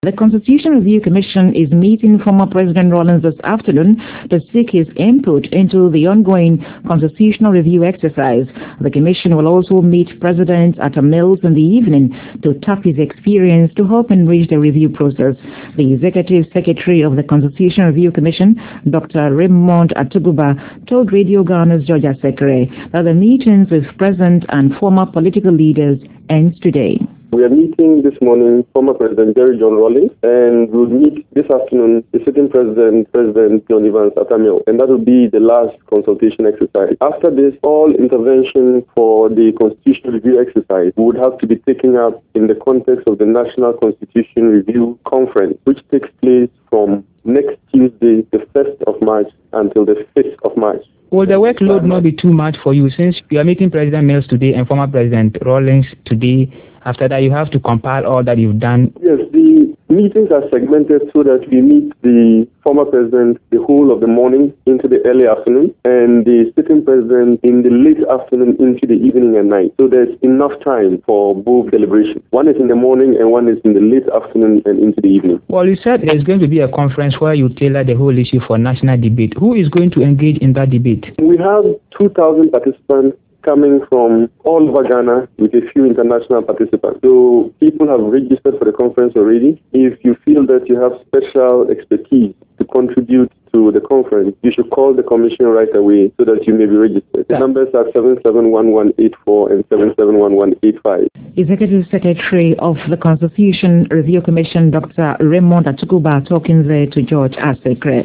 The Constitution Review Commission is meeting former President Rawlings this afternoon to seek his input into the ongoing constitutional review exercise. The Commission will also meet President Atta Mills in the evening to tap his experience to help enrich the review process. The Executive Secretary of the Constitution Review Commission, Dr. Raymond Atuguba, told Radio Ghana's George Asekre that the meetings with present and former political leaders ends today. We are meeting this morning former President Jerry John Rawlings, and we'll meet this afternoon the sitting President John Evans Atta Mills, and that will be the last consultation exercise. After this, all intervention for the Constitutional Review exercise would have to be taken up in the context of the National Constitution Review Conference, which takes place from next Tuesday, the 1st of March, until the 5th of March. Will the workload not be too much for you, since you are meeting President Mills today and former President Rawlings today? After that, you have to compile all that you've done. Yes, the meetings are segmented so that we meet the former president the whole of the morning into the early afternoon, and the sitting president in the late afternoon into the evening and night. So there's enough time for both deliberations. One is in the morning and one is in the late afternoon and into the evening. Well, you said there's going to be a conference where you tailor the whole issue for national debate. Who is going to engage in that debate? We have 2,000 participants coming from all over Ghana with a few international participants. So people have registered for the conference already. If you feel that you have special expertise to contribute to the conference, you should call the commission right away so that you may be registered. The numbers are 771184 and 771185. Executive Secretary of the Constitution Review Commission, Dr. Raymond Atuguba, talking there to George Asekre.